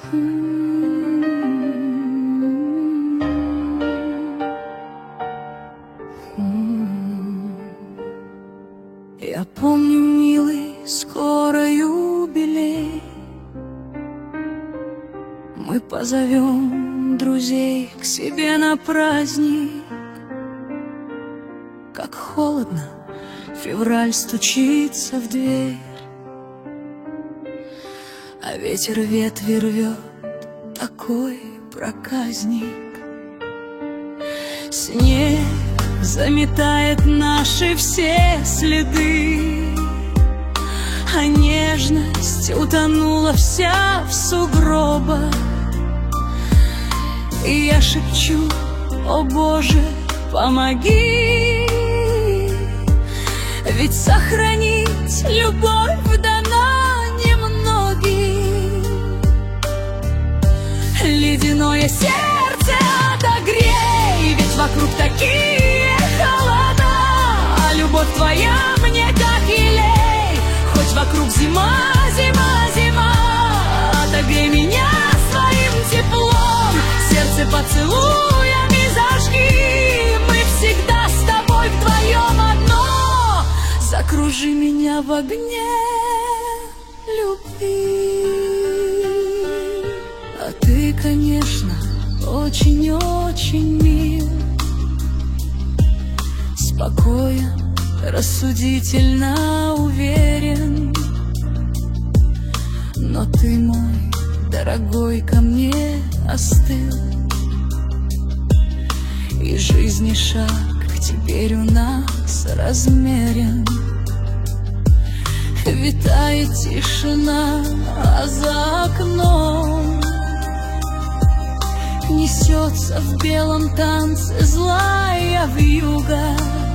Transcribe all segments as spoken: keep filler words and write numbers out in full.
Я помню, милый, скоро юбилей. Мы позовем друзей к себе на праздник. Как холодно, февраль стучится в дверь, а ветер ветви рвет, такой проказник. Снег заметает наши все следы, а нежность утонула вся в сугробах. И я шепчу: о Боже, помоги, ведь сохранить любовь дано немногим. Ледяное сердце отогрей, ведь вокруг такие холода, а любовь твоя мне как елей. Хоть вокруг зима, зима, зима, отогрей меня своим теплом, сердце поцелуями зажги. Мы всегда с тобой вдвоем одно, закружи меня в огне любви. А ты, конечно, очень-очень мил, спокоен, рассудительно уверен. Но ты, мой дорогой, ко мне остыл, и жизни шаг теперь у нас размерен. Витает тишина, а за окном несется в белом танце злая вьюга.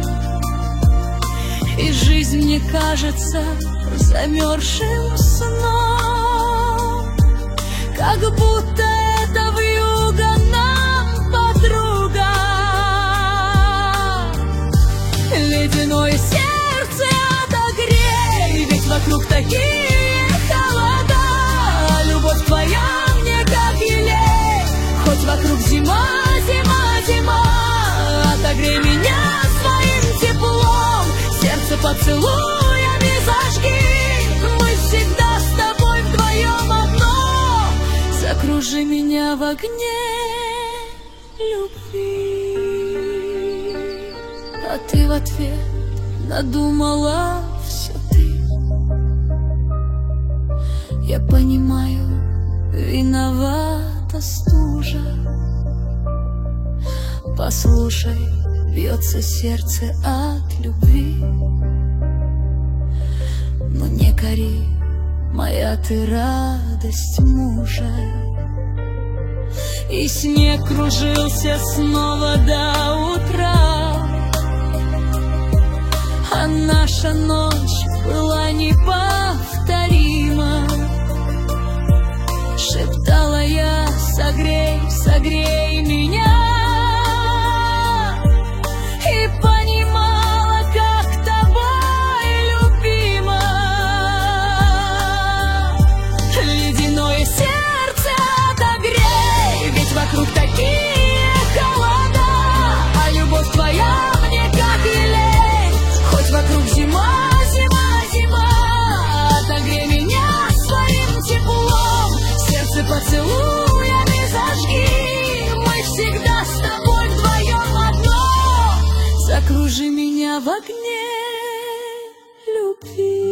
И жизнь мне кажется замерзшим сном, как будто эта вьюга нам подруга. Ледяное сердце отогрей, ведь вокруг такие холода, а любовь твоя мне как елей. Хоть вокруг зима, зима, зима, отогрей меня своим теплом, сердце поцелуями зажги. Мы всегда с тобой вдвоем одно, закружи меня в огне любви. А ты в ответ надумала все ты. Я понимаю, виновата стужа. Послушай, бьется сердце от любви. Но не кори, моя ты радость мужа. И снег кружился снова до утра, а наша ночь была неповторима. Шептала я: согрей, согрей меня. И понимала, как тобой любима. Ледяное сердце отогрей, ведь вокруг такие холода, а любовь твоя мне как елей. Хоть вокруг зима, зима, зима, отогрей меня своим теплом, сердце поцелуями зажги. Мы всегда с тобой вдвоем одно, закружи меня в огне любви.